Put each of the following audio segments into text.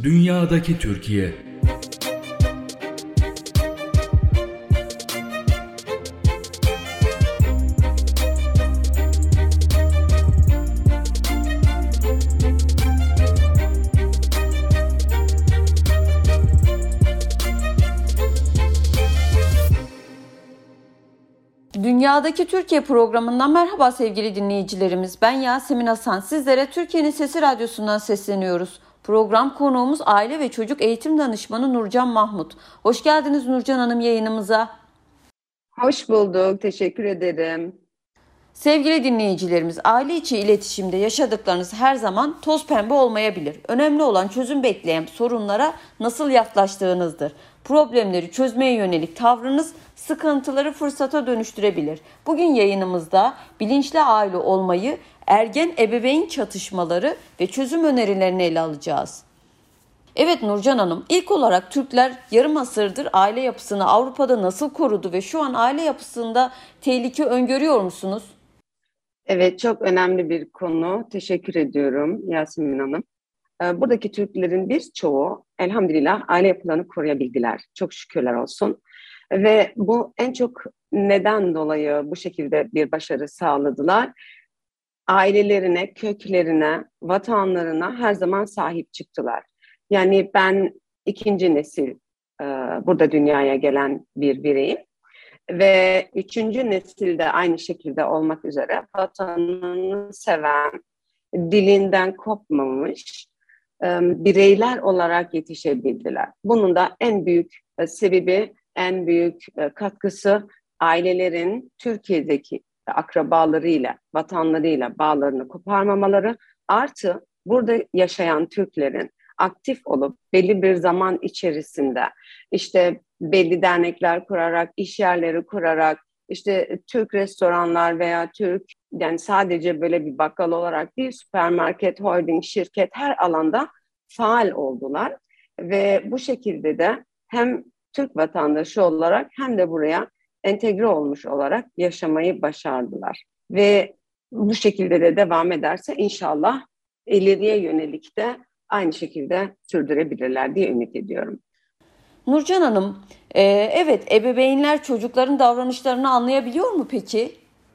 Dünyadaki Türkiye. Dünyadaki Türkiye programından merhaba sevgili dinleyicilerimiz. Ben Yasemin Hasan. Sizlere Türkiye'nin Sesi Radyosu'ndan sesleniyoruz. Program konuğumuz aile ve çocuk eğitim danışmanı Nurcan Mahmut. Hoş geldiniz Nurcan Hanım yayınımıza. Hoş bulduk. Teşekkür ederim. Sevgili dinleyicilerimiz, aile içi iletişimde yaşadıklarınız her zaman toz pembe olmayabilir. Önemli olan çözüm bekleyen sorunlara nasıl yaklaştığınızdır. Problemleri çözmeye yönelik tavrınız sıkıntıları fırsata dönüştürebilir. Bugün yayınımızda bilinçli aile olmayı, ergen ebeveyn çatışmaları ve çözüm önerilerini ele alacağız. Evet Nurcan Hanım, ilk olarak Türkler yarım asırdır aile yapısını Avrupa'da nasıl korudu ve şu an aile yapısında tehlike öngörüyor musunuz? Evet, çok önemli bir konu. Teşekkür ediyorum Yasemin Hanım. Buradaki Türklerin birçoğu elhamdülillah aile yapılarını koruyabildiler. Çok şükürler olsun. Ve bu en çok neden dolayı bu şekilde bir başarı sağladılar? Ailelerine, köklerine, vatanlarına her zaman sahip çıktılar. Yani ben ikinci nesil burada dünyaya gelen bir bireyim. Ve üçüncü nesilde aynı şekilde olmak üzere vatanını seven, dilinden kopmamış bireyler olarak yetişebildiler. Bunun da en büyük sebebi, en büyük katkısı ailelerin Türkiye'deki akrabalarıyla, vatanlarıyla bağlarını koparmamaları, artı burada yaşayan Türklerin aktif olup belli bir zaman içerisinde işte belli dernekler kurarak, iş yerleri kurarak, işte Türk restoranlar veya Türk, yani sadece böyle bir bakkal olarak değil, süpermarket, holding, şirket her alanda faal oldular. Ve bu şekilde de hem Türk vatandaşı olarak hem de buraya entegre olmuş olarak yaşamayı başardılar. Ve bu şekilde de devam ederse inşallah ileriye yönelik de aynı şekilde sürdürebilirler diye ümit ediyorum. Nurcan Hanım, evet ebeveynler çocukların davranışlarını anlayabiliyor mu peki?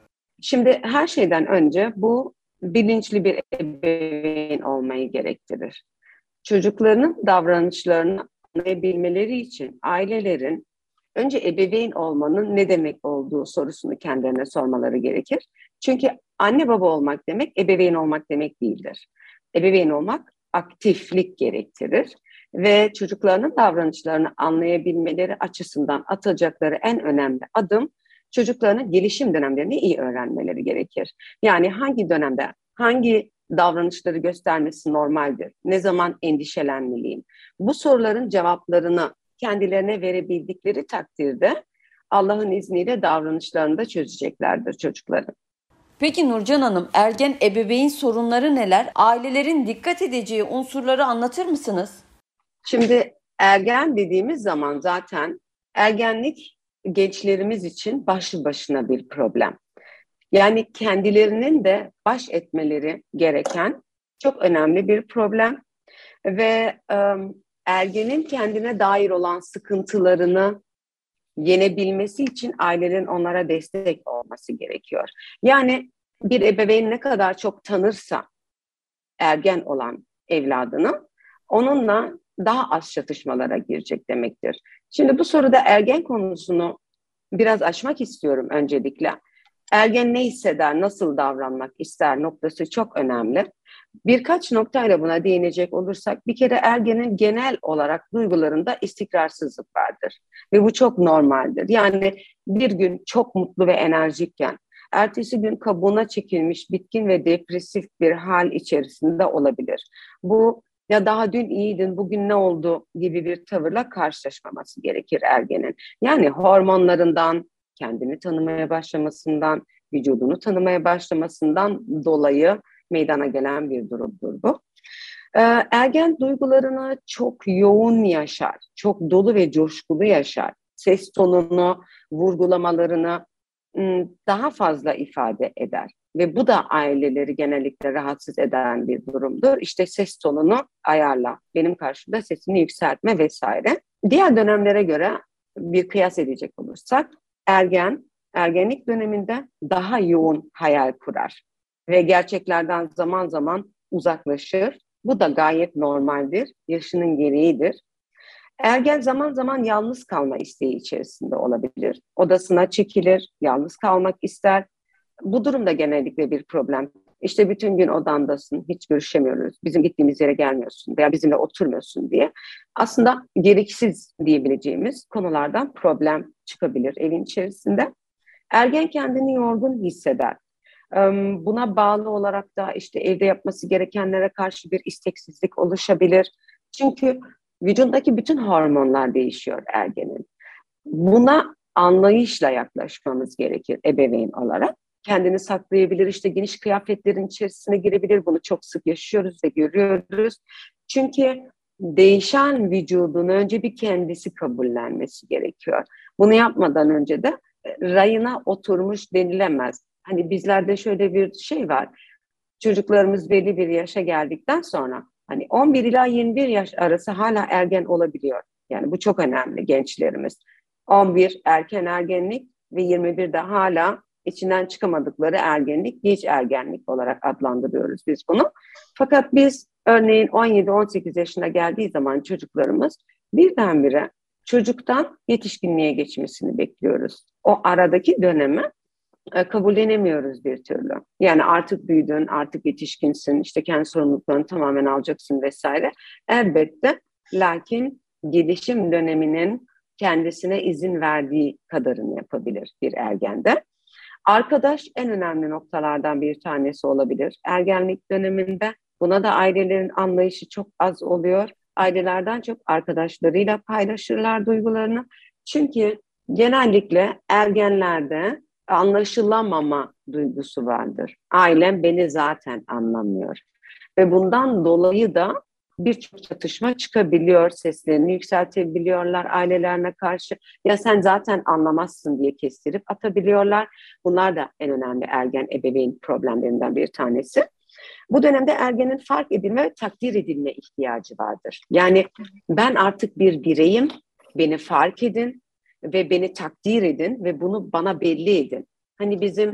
Şimdi her şeyden önce bu bilinçli bir ebeveyn olmayı gerektirir. Çocuklarının davranışlarını anlayabilmeleri için ailelerin önce ebeveyn olmanın ne demek olduğu sorusunu kendilerine sormaları gerekir. Çünkü anne baba olmak demek ebeveyn olmak demek değildir. Ebeveyn olmak aktiflik gerektirir ve çocuklarının davranışlarını anlayabilmeleri açısından atacakları en önemli adım çocuklarının gelişim dönemlerini iyi öğrenmeleri gerekir. Yani hangi dönemde hangi davranışları göstermesi normaldir? Ne zaman endişelenmeliyim? Bu soruların cevaplarını kendilerine verebildikleri takdirde Allah'ın izniyle davranışlarını da çözeceklerdir çocukların. Peki Nurcan Hanım, ergen ebeveyn sorunları neler? Ailelerin dikkat edeceği unsurları anlatır mısınız? Şimdi ergen dediğimiz zaman zaten ergenlik gençlerimiz için başlı başına bir problem. Yani kendilerinin de baş etmeleri gereken çok önemli bir problem ve ergenin kendine dair olan sıkıntılarını yenebilmesi için ailelerin onlara destek olması gerekiyor. Yani bir ebeveyn ne kadar çok tanırsa ergen olan evladını, onunla daha az çatışmalara girecek demektir. Şimdi bu soruda ergen konusunu biraz açmak istiyorum öncelikle. Ergen ne hisseder, nasıl davranmak ister noktası çok önemli. Birkaç noktayla buna değinecek olursak, bir kere ergenin genel olarak duygularında istikrarsızlık vardır. Ve bu çok normaldir. Yani bir gün çok mutlu ve enerjikken, ertesi gün kabuğuna çekilmiş, bitkin ve depresif bir hal içerisinde olabilir. Bu ya daha dün iyiydin, bugün ne oldu gibi bir tavırla karşılaşmaması gerekir ergenin. Yani hormonlarından, kendini tanımaya başlamasından, vücudunu tanımaya başlamasından dolayı meydana gelen bir durumdur bu. Ergen duygularını çok yoğun yaşar, çok dolu ve coşkulu yaşar. Ses tonunu, vurgulamalarını daha fazla ifade eder. ve bu da aileleri genellikle rahatsız eden bir durumdur. İşte ses tonunu ayarla, benim karşımda sesini yükseltme vesaire. Diğer dönemlere göre bir kıyas edecek olursak ergenlik döneminde daha yoğun hayal kurar ve gerçeklerden zaman zaman uzaklaşır. Bu da gayet normaldir, yaşının gereğidir. Ergen zaman zaman yalnız kalma isteği içerisinde olabilir. Odasına çekilir, yalnız kalmak ister. Bu durumda genellikle bir problem. İşte bütün gün odandasın, hiç görüşemiyoruz, bizim gittiğimiz yere gelmiyorsun veya bizimle oturmuyorsun diye. Aslında gereksiz diyebileceğimiz konulardan problem çıkabilir evin içerisinde. Ergen kendini yorgun hisseder. Buna bağlı olarak da işte evde yapması gerekenlere karşı bir isteksizlik oluşabilir. Çünkü vücudundaki bütün hormonlar değişiyor ergenin. Buna anlayışla yaklaşmamız gerekir ebeveyn olarak. Kendini saklayabilir, işte geniş kıyafetlerin içerisine girebilir. Bunu çok sık yaşıyoruz ve görüyoruz. Çünkü değişen vücudun önce bir kendisi kabullenmesi gerekiyor. Bunu yapmadan önce de rayına oturmuş denilemez. Hani bizlerde şöyle bir şey var. Çocuklarımız belli bir yaşa geldikten sonra hani 11 ila 21 yaş arası hala ergen olabiliyor. Yani bu çok önemli gençlerimiz. 11 erken ergenlik ve 21'de hala içinden çıkamadıkları ergenlik, geç ergenlik olarak adlandırıyoruz biz bunu. Fakat biz örneğin 17-18 yaşına geldiği zaman çocuklarımız birdenbire çocuktan yetişkinliğe geçmesini bekliyoruz. O aradaki dönemi kabullenemiyoruz bir türlü. Yani artık büyüdün, artık yetişkinsin, işte kendi sorumluluklarını tamamen alacaksın vesaire. Elbette, lakin gelişim döneminin kendisine izin verdiği kadarını yapabilir bir ergende. Arkadaş en önemli noktalardan bir tanesi olabilir. Ergenlik döneminde buna da ailelerin anlayışı çok az oluyor. Ailelerden çok arkadaşlarıyla paylaşırlar duygularını. Çünkü genellikle ergenlerde anlaşılamama duygusu vardır. Ailem beni zaten anlamıyor. Ve bundan dolayı da birçok çatışma çıkabiliyor, seslerini yükseltebiliyorlar ailelerine karşı. Ya sen zaten anlamazsın diye kestirip atabiliyorlar. Bunlar da en önemli ergen ebeveyn problemlerinden bir tanesi. Bu dönemde ergenin fark edilme ve takdir edilme ihtiyacı vardır. Yani ben artık bir bireyim, beni fark edin ve beni takdir edin ve bunu bana belli edin. Hani bizim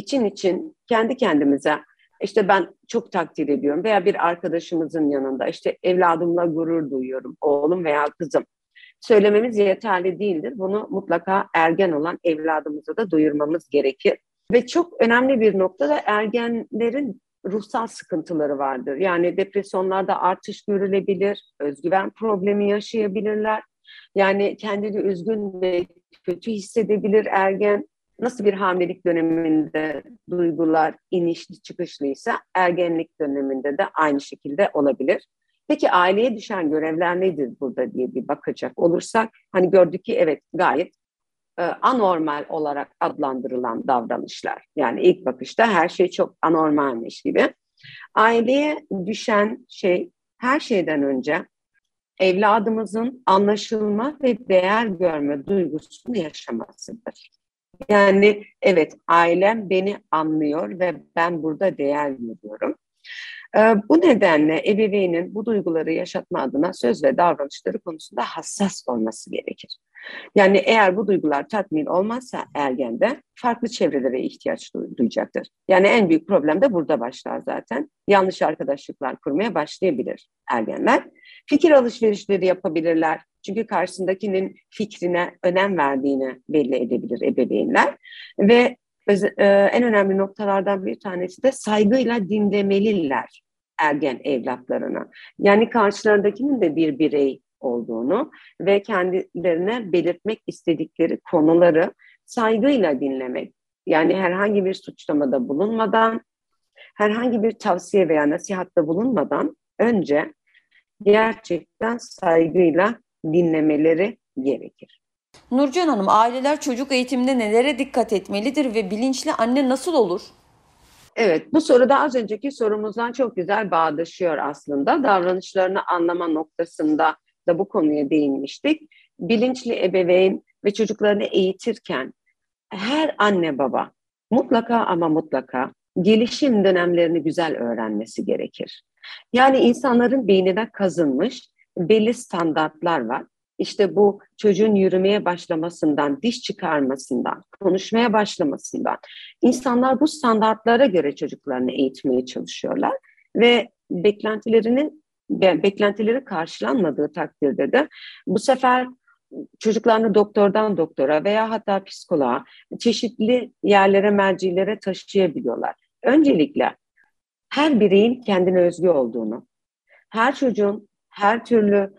için kendi kendimize işte ben çok takdir ediyorum veya bir arkadaşımızın yanında işte evladımla gurur duyuyorum, oğlum veya kızım. Söylememiz yeterli değildir. Bunu mutlaka ergen olan evladımıza da duyurmamız gerekir. Ve çok önemli bir noktada ergenlerin ruhsal sıkıntıları vardır. Yani depresyonlarda artış görülebilir, özgüven problemi yaşayabilirler. Yani kendini üzgün ve kötü hissedebilir ergen. Nasıl bir hamilelik döneminde duygular inişli çıkışlıysa ergenlik döneminde de aynı şekilde olabilir. Peki aileye düşen görevler nedir burada diye bir bakacak olursak, hani gördük ki evet gayet anormal olarak adlandırılan davranışlar. Yani ilk bakışta her şey çok anormalmiş gibi. Aileye düşen şey her şeyden önce evladımızın anlaşılma ve değer görme duygusunu yaşamasıdır. Yani evet ailem beni anlıyor ve ben burada değer veriyorum. Bu nedenle ebeveynin bu duyguları yaşatma adına söz ve davranışları konusunda hassas olması gerekir. Yani eğer bu duygular tatmin olmazsa ergende farklı çevrelere ihtiyaç duyacaktır. Yani en büyük problem de burada başlar zaten. Yanlış arkadaşlıklar kurmaya başlayabilir ergenler. Fikir alışverişleri yapabilirler. Çünkü karşısındakinin fikrine önem verdiğini belli edebilir ebeveynler. Ve en önemli noktalardan bir tanesi de saygıyla dinlemeliler ergen evlatlarına. Yani karşılarındakinin de bir birey olduğunu ve kendilerine belirtmek istedikleri konuları saygıyla dinlemek. Yani herhangi bir suçlamada bulunmadan, herhangi bir tavsiye veya nasihatta bulunmadan önce gerçekten saygıyla dinlemeleri gerekir. Nurcan Hanım, aileler çocuk eğitiminde nelere dikkat etmelidir ve bilinçli anne nasıl olur? Evet, bu soru da az önceki sorumuzdan çok güzel bağdaşıyor aslında. Davranışlarını anlama noktasında da bu konuya değinmiştik. Bilinçli ebeveyn ve çocuklarını eğitirken her anne baba mutlaka ama mutlaka gelişim dönemlerini güzel öğrenmesi gerekir. Yani insanların beynine kazınmış belli standartlar var. İşte bu çocuğun yürümeye başlamasından, diş çıkarmasından, konuşmaya başlamasından insanlar bu standartlara göre çocuklarını eğitmeye çalışıyorlar ve beklentileri karşılanmadığı takdirde de bu sefer çocuklarını doktordan doktora veya hatta psikoloğa çeşitli yerlere, mercilere taşıyabiliyorlar. Öncelikle her bireyin kendine özgü olduğunu, her çocuğun her türlü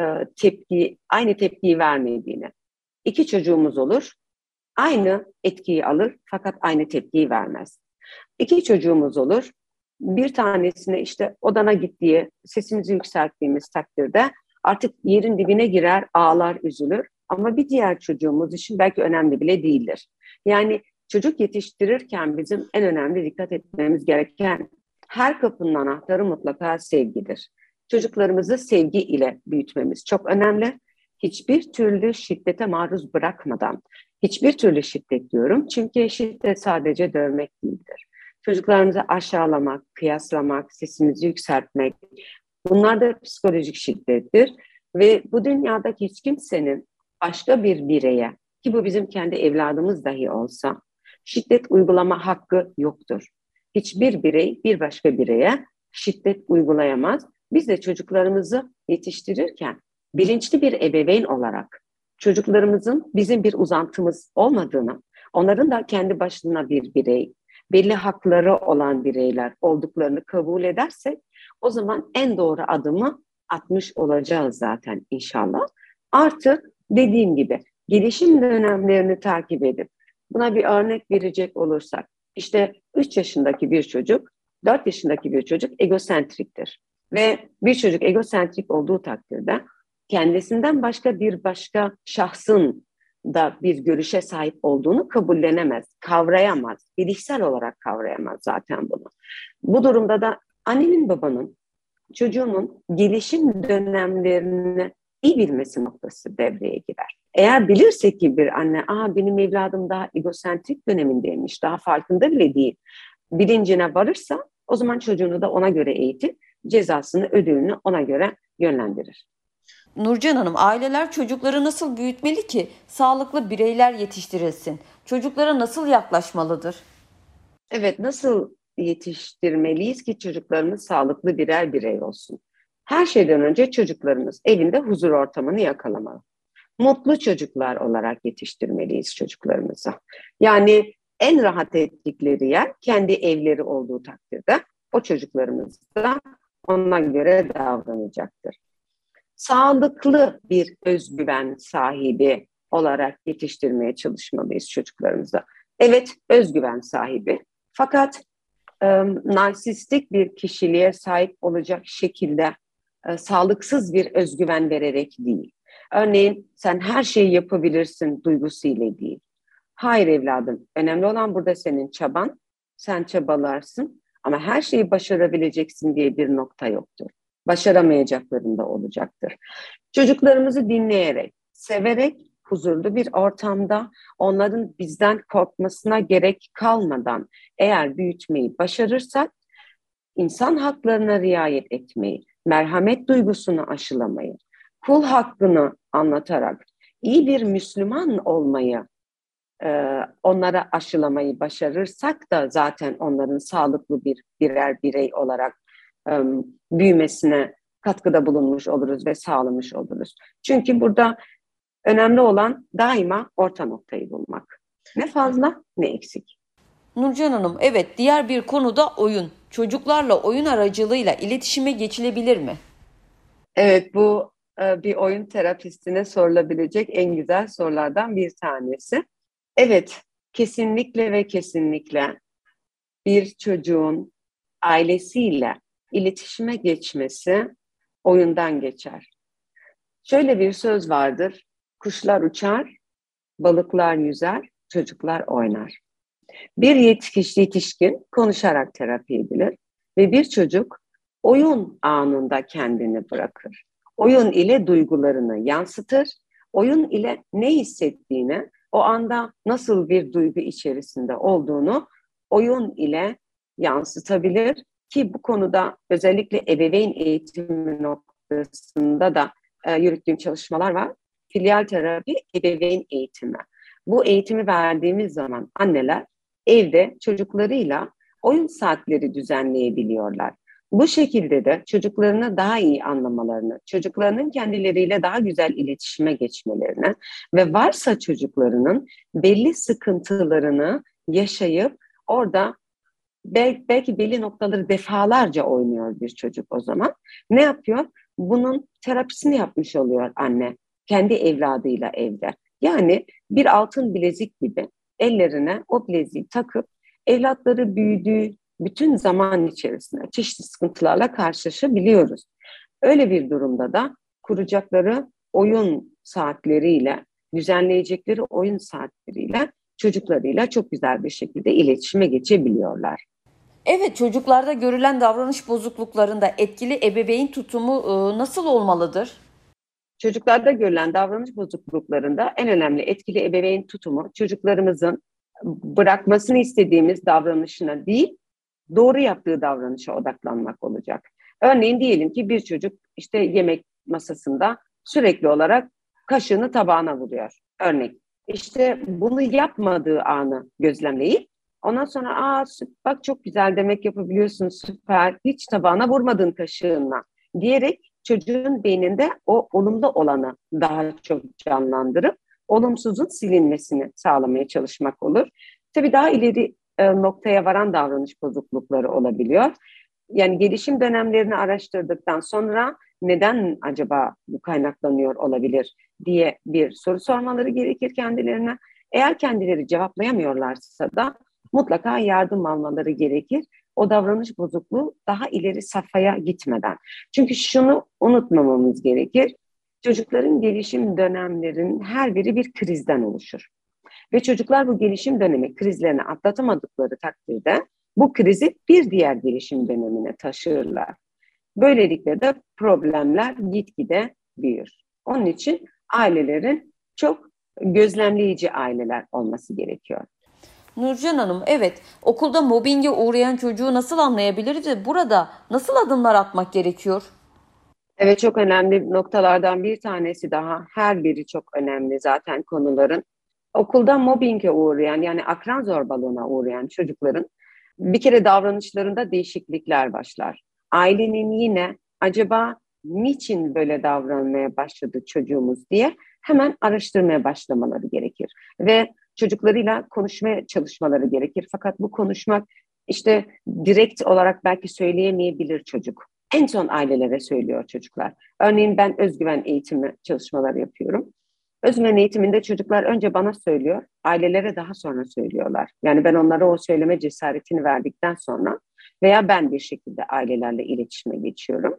aynı tepkiyi vermediğini. İki çocuğumuz olur, aynı etkiyi alır fakat aynı tepkiyi vermez. İki çocuğumuz olur, bir tanesine işte odana git diye sesimizi yükselttiğimiz takdirde artık yerin dibine girer, ağlar, üzülür. Ama bir diğer çocuğumuz için belki önemli bile değildir. Yani çocuk yetiştirirken bizim en önemli dikkat etmemiz gereken her kapının anahtarı mutlaka sevgidir. Çocuklarımızı sevgi ile büyütmemiz çok önemli. Hiçbir türlü şiddete maruz bırakmadan, hiçbir türlü şiddet diyorum çünkü şiddet sadece dövmek değildir. Çocuklarımızı aşağılamak, kıyaslamak, sesimizi yükseltmek, bunlar da psikolojik şiddettir. Ve bu dünyada hiç kimsenin başka bir bireye, ki bu bizim kendi evladımız dahi olsa, şiddet uygulama hakkı yoktur. Hiçbir birey bir başka bireye şiddet uygulayamaz. Biz de çocuklarımızı yetiştirirken bilinçli bir ebeveyn olarak çocuklarımızın bizim bir uzantımız olmadığını, onların da kendi başına bir birey, belli hakları olan bireyler olduklarını kabul edersek o zaman en doğru adımı atmış olacağız zaten inşallah. Artı dediğim gibi gelişim dönemlerini takip edip buna bir örnek verecek olursak işte 3 yaşındaki bir çocuk, 4 yaşındaki bir çocuk egosentriktir. Ve bir çocuk egosentrik olduğu takdirde kendisinden başka şahsın da bir görüşe sahip olduğunu kabullenemez, kavrayamaz, bilişsel olarak kavrayamaz zaten bunu. Bu durumda da annenin babanın çocuğunun gelişim dönemlerini iyi bilmesi noktası devreye girer. Eğer bilirsek ki bir anne, benim evladım daha egosentrik dönemindeymiş, daha farkında bile değil, bilincine varırsa o zaman çocuğunu da ona göre eğitip cezasını, ödülünü ona göre yönlendirir. Nurcan Hanım, aileler çocukları nasıl büyütmeli ki sağlıklı bireyler yetiştirilsin? Çocuklara nasıl yaklaşmalıdır? Evet, nasıl yetiştirmeliyiz ki çocuklarımız sağlıklı birer birey olsun? Her şeyden önce çocuklarımız evinde huzur ortamını yakalamalı. Mutlu çocuklar olarak yetiştirmeliyiz çocuklarımızı. Yani en rahat ettikleri yer kendi evleri olduğu takdirde o çocuklarımız da ona göre davranacaktır. Sağlıklı bir özgüven sahibi olarak yetiştirmeye çalışmalıyız çocuklarımıza. Evet, özgüven sahibi. Fakat narsistik bir kişiliğe sahip olacak şekilde sağlıksız bir özgüven vererek değil. Örneğin sen her şeyi yapabilirsin duygusuyla değil. Hayır evladım, önemli olan burada senin çaban. Sen çabalarsın ama her şeyi başarabileceksin diye bir nokta yoktur. Başaramayacakların da olacaktır. Çocuklarımızı dinleyerek, severek, huzurlu bir ortamda onların bizden korkmasına gerek kalmadan eğer büyütmeyi başarırsak, insan haklarına riayet etmeyi, merhamet duygusunu aşılamayı, kul hakkını anlatarak iyi bir Müslüman olmayı onlara aşılamayı başarırsak da zaten onların sağlıklı birer birey olarak büyümesine katkıda bulunmuş oluruz ve sağlamış oluruz. Çünkü burada önemli olan daima orta noktayı bulmak. Ne fazla ne eksik. Nurcan Hanım, evet, diğer bir konu da oyun. Çocuklarla oyun aracılığıyla iletişime geçilebilir mi? Evet, bu bir oyun terapistine sorulabilecek en güzel sorulardan bir tanesi. Evet, kesinlikle ve kesinlikle bir çocuğun ailesiyle iletişime geçmesi oyundan geçer. Şöyle bir söz vardır: kuşlar uçar, balıklar yüzer, çocuklar oynar. Bir yetişkin konuşarak terapi edilir ve bir çocuk oyun anında kendini bırakır. Oyun ile duygularını yansıtır, oyun ile ne hissettiğini, o anda nasıl bir duygu içerisinde olduğunu oyun ile yansıtabilir ki bu konuda özellikle ebeveyn eğitimi noktasında da yürüttüğüm çalışmalar var. Filyal terapi, ebeveyn eğitimi. Bu eğitimi verdiğimiz zaman anneler evde çocuklarıyla oyun saatleri düzenleyebiliyorlar. Bu şekilde de çocuklarını daha iyi anlamalarını, çocuklarının kendileriyle daha güzel iletişime geçmelerini ve varsa çocuklarının belli sıkıntılarını yaşayıp orada belki belli noktaları defalarca oynuyor bir çocuk o zaman. Ne yapıyor? Bunun terapisini yapmış oluyor anne kendi evladıyla evde. Yani bir altın bilezik gibi ellerine o bileziği takıp evlatları büyüdüğü bütün zaman içerisinde çeşitli sıkıntılarla karşılaşabiliyoruz. Öyle bir durumda da kuracakları oyun saatleriyle, düzenleyecekleri oyun saatleriyle çocuklarıyla çok güzel bir şekilde iletişime geçebiliyorlar. Evet, çocuklarda görülen davranış bozukluklarında etkili ebeveyn tutumu nasıl olmalıdır? Çocuklarda görülen davranış bozukluklarında en önemli etkili ebeveyn tutumu çocuklarımızın bırakmasını istediğimiz davranışına değil, doğru yaptığı davranışa odaklanmak olacak. Örneğin diyelim ki bir çocuk işte yemek masasında sürekli olarak kaşığını tabağına vuruyor. Örnek. İşte bunu yapmadığı anı gözlemleyip ondan sonra bak çok güzel demek yapabiliyorsun süper hiç tabağına vurmadın kaşığınla diyerek çocuğun beyninde o olumlu olanı daha çok canlandırıp olumsuzun silinmesini sağlamaya çalışmak olur. Tabii daha ileri noktaya varan davranış bozuklukları olabiliyor. Yani gelişim dönemlerini araştırdıktan sonra neden acaba bu kaynaklanıyor olabilir diye bir soru sormaları gerekir kendilerine. Eğer kendileri cevaplayamıyorlarsa da mutlaka yardım almaları gerekir. O davranış bozukluğu daha ileri safhaya gitmeden. Çünkü şunu unutmamamız gerekir. Çocukların gelişim dönemlerinin her biri bir krizden oluşur. Ve çocuklar bu gelişim dönemi krizlerini atlatamadıkları takdirde bu krizi bir diğer gelişim dönemine taşırlar. Böylelikle de problemler gitgide büyür. Onun için ailelerin çok gözlemleyici aileler olması gerekiyor. Nurcan Hanım, evet, okulda mobbinge uğrayan çocuğu nasıl anlayabiliriz ve burada nasıl adımlar atmak gerekiyor? Evet çok önemli noktalardan bir tanesi daha. Her biri çok önemli zaten konuların. Okulda mobbinge uğrayan yani akran zorbalığına uğrayan çocukların bir kere davranışlarında değişiklikler başlar. Ailenin yine acaba niçin böyle davranmaya başladı çocuğumuz diye hemen araştırmaya başlamaları gerekir. Ve çocuklarıyla konuşmaya çalışmaları gerekir. Fakat bu konuşmak işte direkt olarak belki söyleyemeyebilir çocuk. En son ailelere söylüyor çocuklar. Örneğin ben özgüven eğitimi çalışmaları yapıyorum. Özgüven eğitiminde çocuklar önce bana söylüyor, ailelere daha sonra söylüyorlar. Yani ben onlara o söyleme cesaretini verdikten sonra veya ben bir şekilde ailelerle iletişime geçiyorum.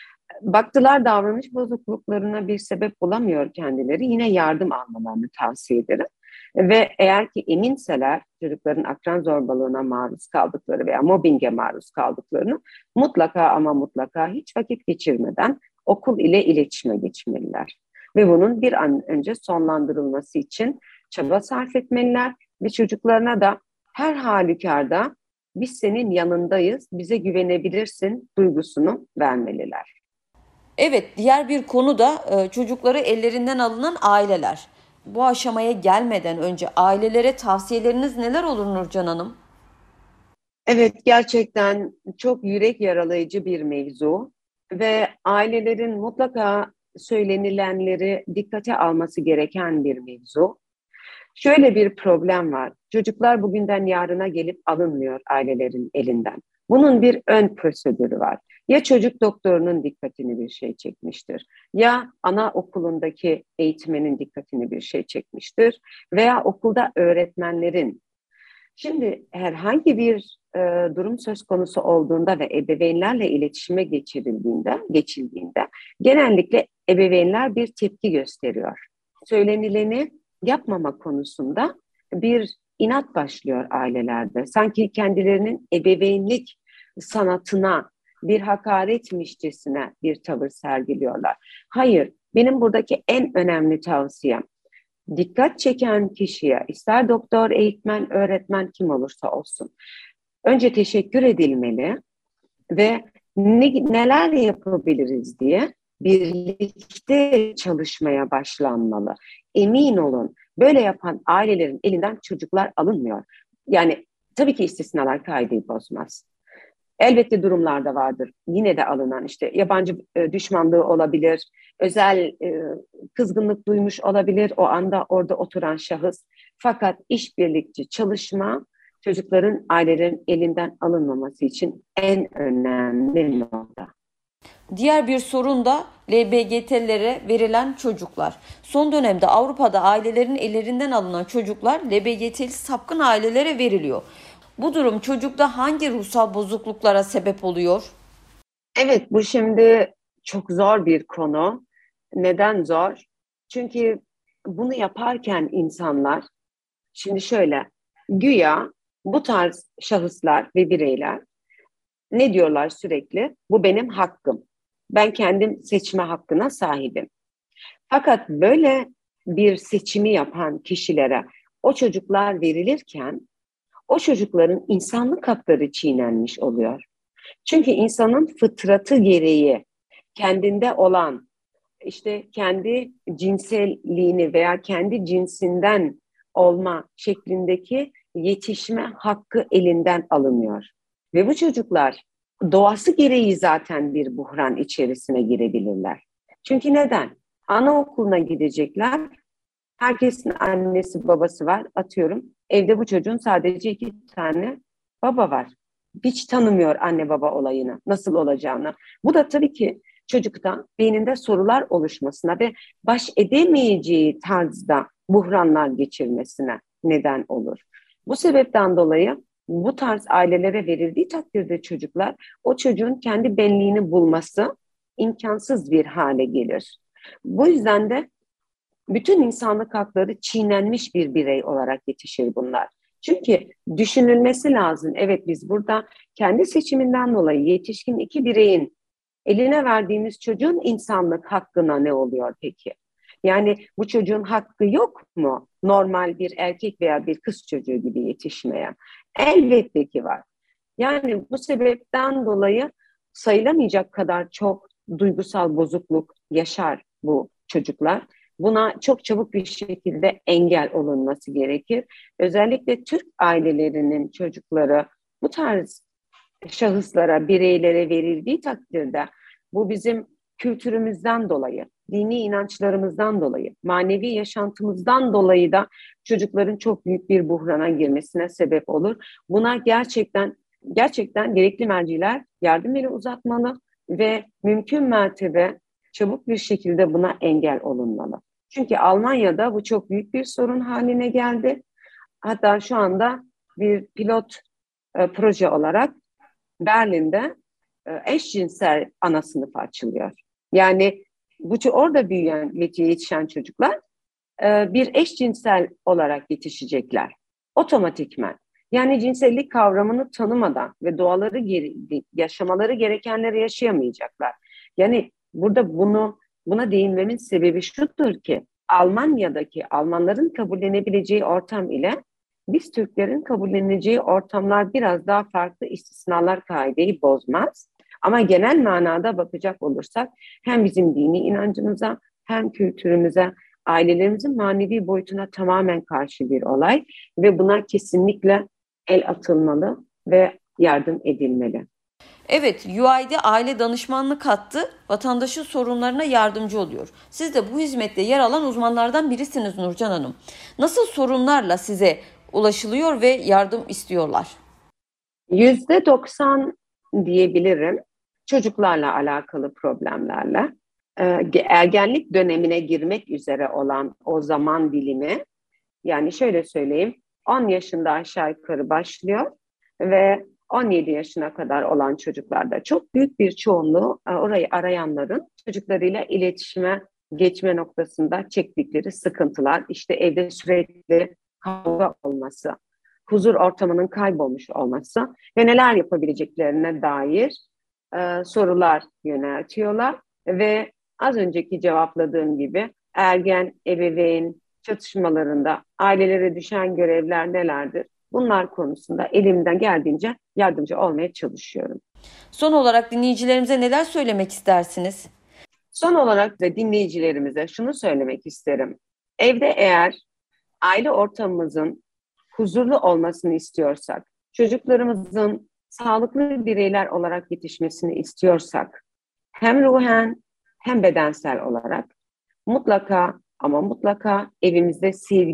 Baktılar davranış bozukluklarına bir sebep bulamıyor kendileri, yine yardım almalarını tavsiye ederim. Ve eğer ki eminseler çocukların akran zorbalığına maruz kaldıkları veya mobbinge maruz kaldıklarını mutlaka ama mutlaka hiç vakit geçirmeden okul ile iletişime geçmeliler. Ve bunun bir an önce sonlandırılması için çaba sarf etmeliler ve çocuklarına da her halükarda biz senin yanındayız, bize güvenebilirsin duygusunu vermeliler. Evet, diğer bir konu da çocukları ellerinden alınan aileler. Bu aşamaya gelmeden önce ailelere tavsiyeleriniz neler olur Nurcan Hanım? Evet, gerçekten çok yürek yaralayıcı bir mevzu ve ailelerin mutlaka söylenilenleri dikkate alması gereken bir mevzu. Şöyle bir problem var. Çocuklar bugünden yarına gelip alınmıyor ailelerin elinden. Bunun bir ön prosedürü var. Ya çocuk doktorunun dikkatini bir şey çekmiştir, ya anaokulundaki eğitmenin dikkatini bir şey çekmiştir veya okulda öğretmenlerin. Şimdi herhangi bir durum söz konusu olduğunda ve ebeveynlerle iletişime geçildiğinde genellikle ebeveynler bir tepki gösteriyor. Söylenileni yapmama konusunda bir inat başlıyor ailelerde. Sanki kendilerinin ebeveynlik sanatına bir hakaretmişçesine bir tavır sergiliyorlar. Hayır, benim buradaki en önemli tavsiyem dikkat çeken kişiye, ister doktor, eğitmen, öğretmen kim olursa olsun, önce teşekkür edilmeli ve neler yapabiliriz diye birlikte çalışmaya başlanmalı. Emin olun, böyle yapan ailelerin elinden çocuklar alınmıyor. Yani tabii ki istisnalar kaideyi bozmaz. Elbette durumlarda vardır. Yine de alınan işte yabancı düşmanlığı olabilir, özel kızgınlık duymuş olabilir o anda orada oturan şahıs. Fakat işbirlikçi çalışma çocukların ailelerin elinden alınmaması için en önemli nokta. Diğer bir sorun da LBGT'lere verilen çocuklar. Son dönemde Avrupa'da ailelerin ellerinden alınan çocuklar LBGT'li sapkın ailelere veriliyor. Bu durum çocukta hangi ruhsal bozukluklara sebep oluyor? Evet, bu şimdi çok zor bir konu. Neden zor? Çünkü bunu yaparken insanlar, şimdi şöyle, güya bu tarz şahıslar ve bireyler ne diyorlar sürekli? Bu benim hakkım. Ben kendim seçme hakkına sahibim. Fakat böyle bir seçimi yapan kişilere o çocuklar verilirken o çocukların insanlık hakları çiğnenmiş oluyor. Çünkü insanın fıtratı gereği kendinde olan işte kendi cinselliğini veya kendi cinsinden olma şeklindeki yetişme hakkı elinden alınıyor. Ve bu çocuklar doğası gereği zaten bir buhran içerisine girebilirler. Çünkü neden? Anaokuluna gidecekler. Herkesin annesi babası var. Atıyorum evde bu çocuğun sadece 2 tane baba var. Hiç tanımıyor anne baba olayını, nasıl olacağını. Bu da tabii ki çocukta beyninde sorular oluşmasına ve baş edemeyeceği tarzda buhranlar geçirmesine neden olur. Bu sebepten dolayı bu tarz ailelere verildiği takdirde çocuklar o çocuğun kendi benliğini bulması imkansız bir hale gelir. Bu yüzden de bütün insanlık hakları çiğnenmiş bir birey olarak yetişir bunlar. Çünkü düşünülmesi lazım. Evet biz burada kendi seçiminden dolayı yetişkin 2 bireyin eline verdiğimiz çocuğun insanlık hakkına ne oluyor peki? Yani bu çocuğun hakkı yok mu? Normal bir erkek veya bir kız çocuğu gibi yetişmeye. Elbette ki var. Yani bu sebepten dolayı sayılamayacak kadar çok duygusal bozukluk yaşar bu çocuklar. Buna çok çabuk bir şekilde engel olunması gerekir. Özellikle Türk ailelerinin çocukları bu tarz şahıslara, bireylere verildiği takdirde bu bizim kültürümüzden dolayı, dini inançlarımızdan dolayı, manevi yaşantımızdan dolayı da çocukların çok büyük bir buhrana girmesine sebep olur. Buna gerçekten gerekli merciler yardım eli uzatmalı ve mümkün mertebe çabuk bir şekilde buna engel olunmalı. Çünkü Almanya'da bu çok büyük bir sorun haline geldi. Hatta şu anda bir pilot proje olarak Berlin'de eşcinsel ana sınıfı açılıyor. Yani orada büyüyen ve yetişen çocuklar bir eşcinsel olarak yetişecekler. Otomatikman. Yani cinsellik kavramını tanımadan ve yaşamaları gerekenleri yaşayamayacaklar. Yani burada buna değinmemin sebebi şudur ki Almanya'daki Almanların kabullenebileceği ortam ile biz Türklerin kabulleneceği ortamlar biraz daha farklı, istisnalar kaideyi bozmaz. Ama genel manada bakacak olursak hem bizim dini inancımıza hem kültürümüze, ailelerimizin manevi boyutuna tamamen karşı bir olay ve buna kesinlikle el atılmalı ve yardım edilmeli. Evet, UI'de aile danışmanlık hattı vatandaşın sorunlarına yardımcı oluyor. Siz de bu hizmette yer alan uzmanlardan birisiniz Nurcan Hanım. Nasıl sorunlarla size ulaşılıyor ve yardım istiyorlar? %90 diyebilirim çocuklarla alakalı problemlerle. Ergenlik dönemine girmek üzere olan o zaman dilimi, yani şöyle söyleyeyim, 10 yaşında aşağı yukarı başlıyor ve 17 yaşına kadar olan çocuklarda çok büyük bir çoğunluğu orayı arayanların çocuklarıyla iletişime geçme noktasında çektikleri sıkıntılar, işte evde sürekli kavga olması, huzur ortamının kaybolmuş olması ve neler yapabileceklerine dair sorular yöneltiyorlar ve az önceki cevapladığım gibi ergen ebeveyn çatışmalarında ailelere düşen görevler nelerdir? Bunlar konusunda elimden geldiğince yardımcı olmaya çalışıyorum. Son olarak dinleyicilerimize neler söylemek istersiniz? Son olarak da dinleyicilerimize şunu söylemek isterim. Evde eğer aile ortamımızın huzurlu olmasını istiyorsak, çocuklarımızın sağlıklı bireyler olarak yetişmesini istiyorsak, hem ruhen hem bedensel olarak mutlaka ama mutlaka evimizde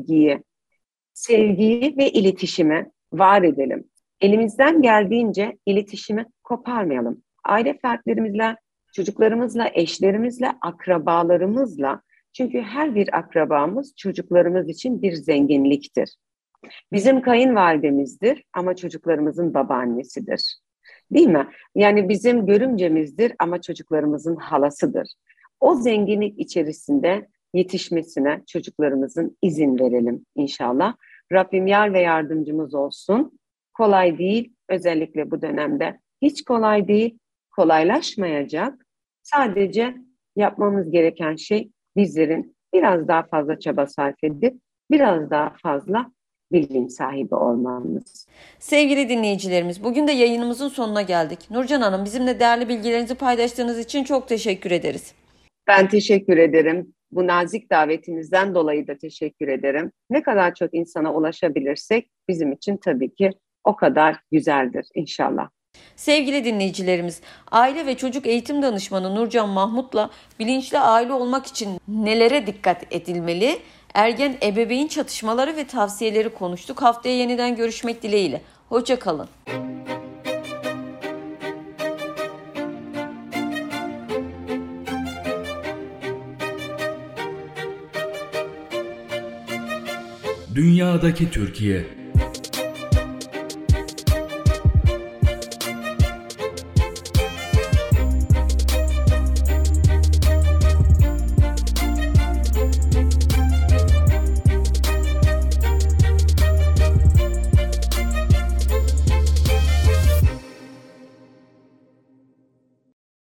sevgiyi ve iletişimi var edelim. Elimizden geldiğince iletişimi koparmayalım. Aile fertlerimizle, çocuklarımızla, eşlerimizle, akrabalarımızla. Çünkü her bir akrabamız çocuklarımız için bir zenginliktir. Bizim kayınvalidemizdir ama çocuklarımızın babaannesidir. Değil mi? Yani bizim görümcemizdir ama çocuklarımızın halasıdır. O zenginlik içerisinde yetişmesine çocuklarımızın izin verelim inşallah. Rabbim yar ve yardımcımız olsun. Kolay değil, özellikle bu dönemde. Hiç kolay değil, kolaylaşmayacak. Sadece yapmamız gereken şey bizlerin biraz daha fazla çaba sarf edip biraz daha fazla bilinç sahibi olmamız. Sevgili dinleyicilerimiz, bugün de yayınımızın sonuna geldik. Nurcan Hanım, bizimle değerli bilgilerinizi paylaştığınız için çok teşekkür ederiz. Ben teşekkür ederim. Bu nazik davetinizden dolayı da teşekkür ederim. Ne kadar çok insana ulaşabilirsek bizim için tabii ki o kadar güzeldir inşallah. Sevgili dinleyicilerimiz, aile ve çocuk eğitim danışmanı Nurcan Mahmut'la bilinçli aile olmak için nelere dikkat edilmeli, ergen ebeveyn çatışmaları ve tavsiyeleri konuştuk. Haftaya yeniden görüşmek dileğiyle. Hoşça kalın. Dünyadaki Türkiye.